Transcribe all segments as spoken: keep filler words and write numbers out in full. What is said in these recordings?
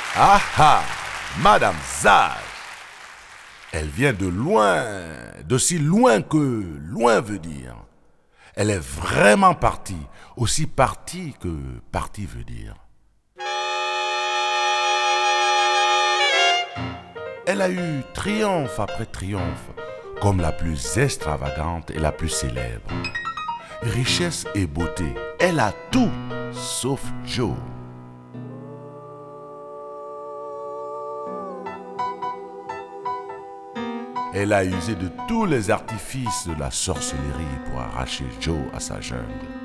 Ah ah, Madame Zage. Elle vient de loin, d'aussi loin que loin veut dire. Elle est vraiment partie, aussi partie que partie veut dire. Elle a eu triomphe après triomphe, comme la plus extravagante et la plus célèbre. Richesse et beauté, elle a tout, sauf Joe. Elle a usé de tous les artifices de la sorcellerie pour arracher Joe à sa jungle.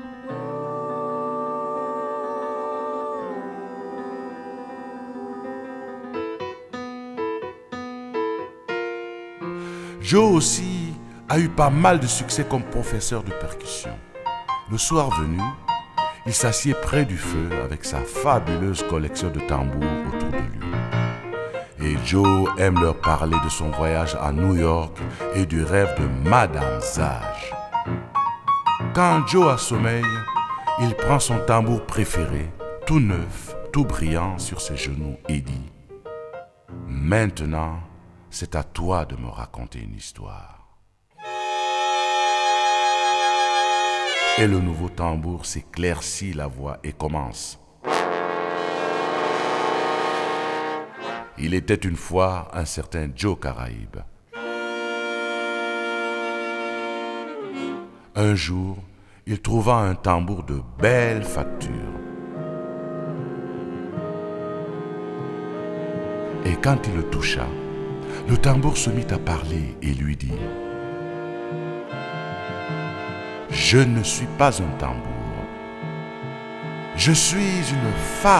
Joe aussi a eu pas mal de succès comme professeur de percussion. Le soir venu, il s'assied près du feu avec sa fabuleuse collection de tambours autour de lui. Et Joe aime leur parler de son voyage à New York et du rêve de Madame Zage. Quand Joe a sommeil, il prend son tambour préféré, tout neuf, tout brillant sur ses genoux et dit « Maintenant, c'est à toi de me raconter une histoire. » Et le nouveau tambour s'éclaircit la voix et commence. Il était une fois un certain Joe Caraïbe. Un jour, il trouva un tambour de belle facture. Et quand il le toucha, le tambour se mit à parler et lui dit « Je ne suis pas un tambour, je suis une femme. »